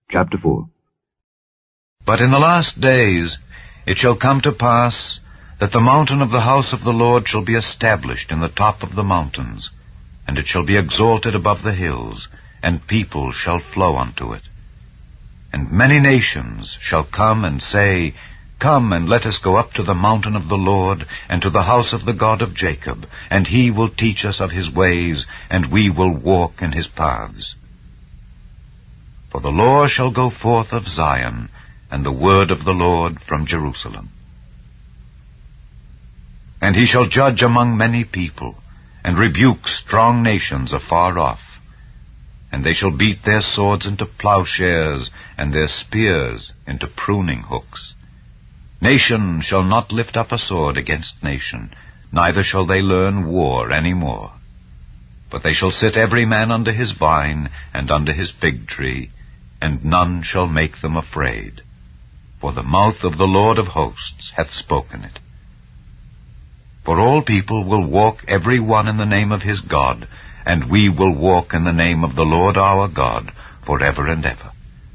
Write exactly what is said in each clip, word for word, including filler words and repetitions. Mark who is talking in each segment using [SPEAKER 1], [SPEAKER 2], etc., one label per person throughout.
[SPEAKER 1] Chapter four.
[SPEAKER 2] But in the last days it shall come to pass that the mountain of the house of the Lord shall be established in the top of the mountains, and it shall be exalted above the hills, and people shall flow unto it. And many nations shall come and say, Come, and let us go up to the mountain of the Lord, and to the house of the God of Jacob, and he will teach us of his ways, and we will walk in his paths. For the law shall go forth of Zion, and the word of the Lord from Jerusalem. And he shall judge among many people, and rebuke strong nations afar off. And they shall beat their swords into plowshares, and their spears into pruning hooks. Nation shall not lift up a sword against nation, neither shall they learn war any more. But they shall sit every man under his vine, and under his fig tree, and none shall make them afraid. For the mouth of the Lord of hosts hath spoken it. For all people will walk every one in the name of his God, and we will walk in the name of the Lord our God, for ever and ever.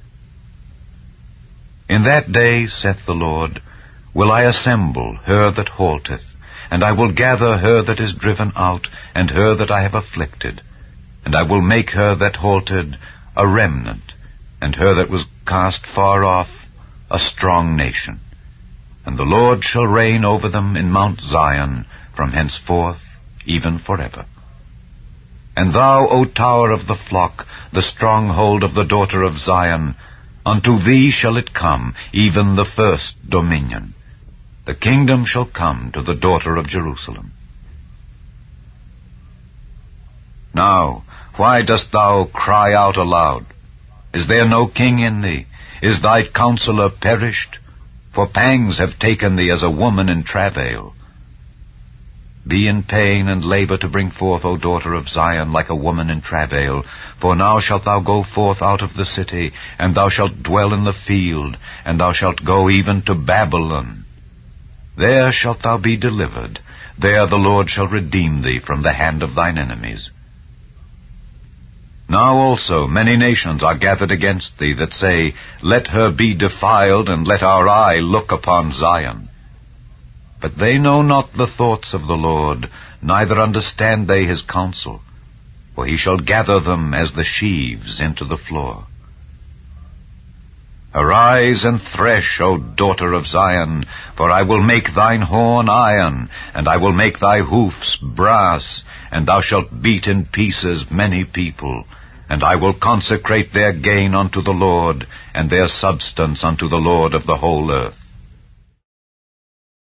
[SPEAKER 2] In that day, saith the Lord, will I assemble her that halteth, and I will gather her that is driven out, and her that I have afflicted, and I will make her that halted a remnant, and her that was cast far off a strong nation. And the Lord shall reign over them in Mount Zion from henceforth even forever. And thou, O tower of the flock, the stronghold of the daughter of Zion, unto thee shall it come, even the first dominion. The kingdom shall come to the daughter of Jerusalem. Now, why dost thou cry out aloud? Is there no king in thee? Is thy counselor perished? For pangs have taken thee as a woman in travail. Be in pain and labor to bring forth, O daughter of Zion, like a woman in travail. For now shalt thou go forth out of the city, and thou shalt dwell in the field, and thou shalt go even to Babylon. There shalt thou be delivered. There the Lord shall redeem thee from the hand of thine enemies. Now also many nations are gathered against thee, that say, Let her be defiled, and let our eye look upon Zion. But they know not the thoughts of the Lord, neither understand they his counsel. For he shall gather them as the sheaves into the floor. Arise and thresh, O daughter of Zion, for I will make thine horn iron, and I will make thy hoofs brass, and thou shalt beat in pieces many people. And I will consecrate their gain unto the Lord, and their substance unto the Lord of the whole earth.